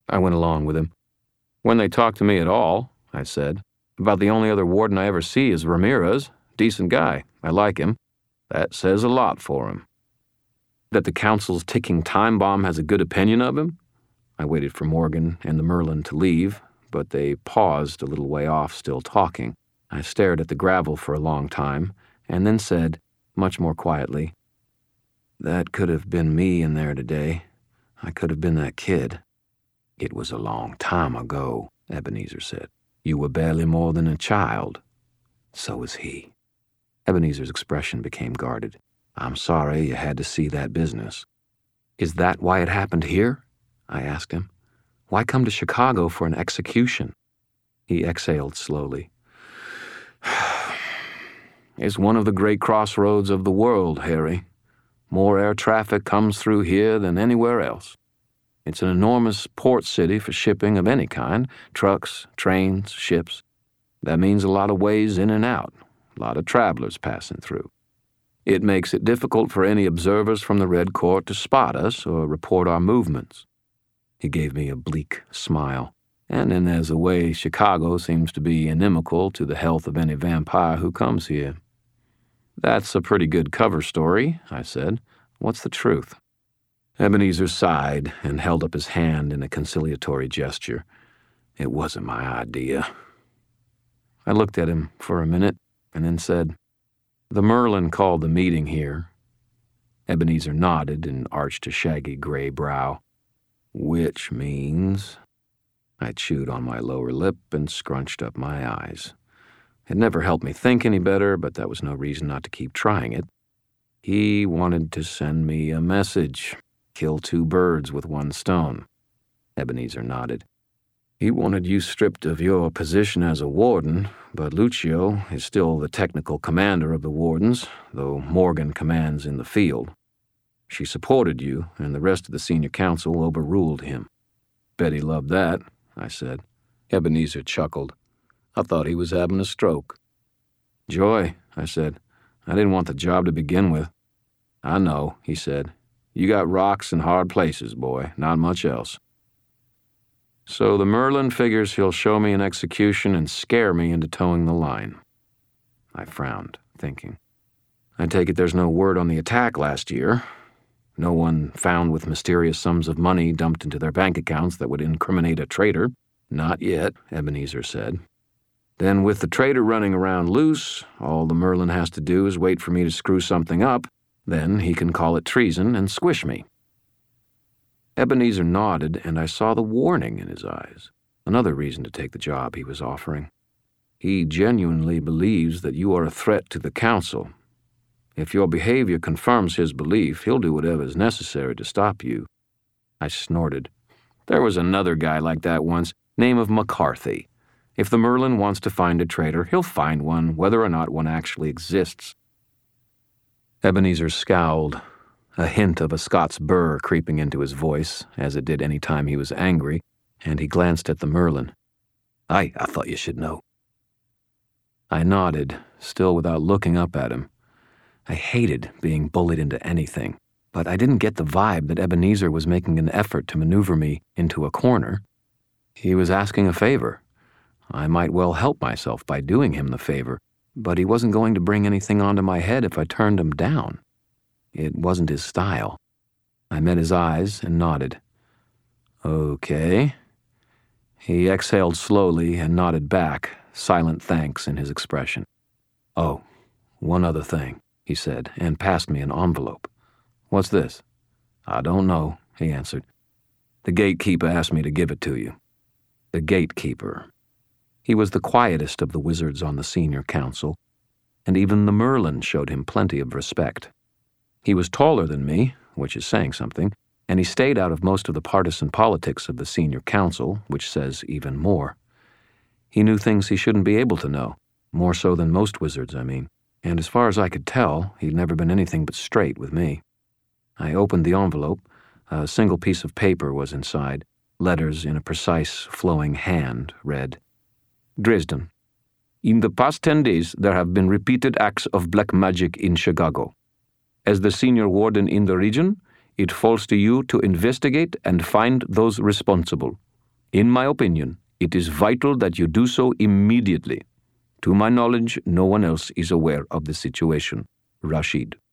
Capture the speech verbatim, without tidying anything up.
I went along with him. When they talk to me at all, I said, about the only other warden I ever see is Ramirez. Decent guy. I like him. That says a lot for him. That the council's ticking time bomb has a good opinion of him? I waited for Morgan and the Merlin to leave, but they paused a little way off, still talking. I stared at the gravel for a long time, and then said, much more quietly, "That could have been me in there today. I could have been that kid." "It was a long time ago," Ebenezer said. "You were barely more than a child." "So was he." Ebenezer's expression became guarded. "I'm sorry you had to see that business." "Is that why it happened here?" I asked him. "Why come to Chicago for an execution?" He exhaled slowly. "It's one of the great crossroads of the world, Harry. More air traffic comes through here than anywhere else. It's an enormous port city for shipping of any kind, trucks, trains, ships. That means a lot of ways in and out, a lot of travelers passing through. It makes it difficult for any observers from the Red Court to spot us or report our movements." He gave me a bleak smile. "And then there's a way Chicago seems to be inimical to the health of any vampire who comes here." "That's a pretty good cover story," I said. "What's the truth?" Ebenezer sighed and held up his hand in a conciliatory gesture. "It wasn't my idea." I looked at him for a minute and then said, "The Merlin called the meeting here." Ebenezer nodded and arched a shaggy gray brow. "Which means—" I chewed on my lower lip and scrunched up my eyes. It never helped me think any better, but that was no reason not to keep trying it. "He wanted to send me a message. Kill two birds with one stone." Ebenezer nodded. "He wanted you stripped of your position as a warden, but Lucio is still the technical commander of the wardens, though Morgan commands in the field. She supported you, and the rest of the senior council overruled him." "Bet he loved that," I said. Ebenezer chuckled. "I thought he was having a stroke." "Joy," I said. "I didn't want the job to begin with." "I know," he said. "You got rocks and hard places, boy, not much else." "So the Merlin figures he'll show me an execution and scare me into towing the line." I frowned, thinking. "I take it there's no word on the attack last year. No one found with mysterious sums of money dumped into their bank accounts that would incriminate a traitor." "Not yet," Ebenezer said. "Then with the traitor running around loose, all the Merlin has to do is wait for me to screw something up. Then he can call it treason and squish me." Ebenezer nodded, and I saw the warning in his eyes. Another reason to take the job he was offering. "He genuinely believes that you are a threat to the council. If your behavior confirms his belief, he'll do whatever is necessary to stop you." I snorted. "There was another guy like that once, name of McCarthy. If the Merlin wants to find a traitor, he'll find one, whether or not one actually exists." Ebenezer scowled, a hint of a Scots burr creeping into his voice, as it did any time he was angry, and he glanced at the Merlin. "Aye, I thought you should know." I nodded, still without looking up at him. I hated being bullied into anything, but I didn't get the vibe that Ebenezer was making an effort to maneuver me into a corner. He was asking a favor. I might well help myself by doing him the favor, but he wasn't going to bring anything onto my head if I turned him down. It wasn't his style. I met his eyes and nodded. "Okay." He exhaled slowly and nodded back, silent thanks in his expression. "Oh, one other thing," he said, and passed me an envelope. "What's this?" "I don't know," he answered. "The gatekeeper asked me to give it to you." The gatekeeper. He was the quietest of the wizards on the senior council, and even the Merlin showed him plenty of respect. He was taller than me, which is saying something, and he stayed out of most of the partisan politics of the senior council, which says even more. He knew things he shouldn't be able to know, more so than most wizards, I mean, and as far as I could tell, he'd never been anything but straight with me. I opened the envelope. A single piece of paper was inside. Letters in a precise, flowing hand read, "Dresden. In the past ten days, there have been repeated acts of black magic in Chicago. As the senior warden in the region, it falls to you to investigate and find those responsible. In my opinion, it is vital that you do so immediately. To my knowledge, no one else is aware of the situation. Rashid.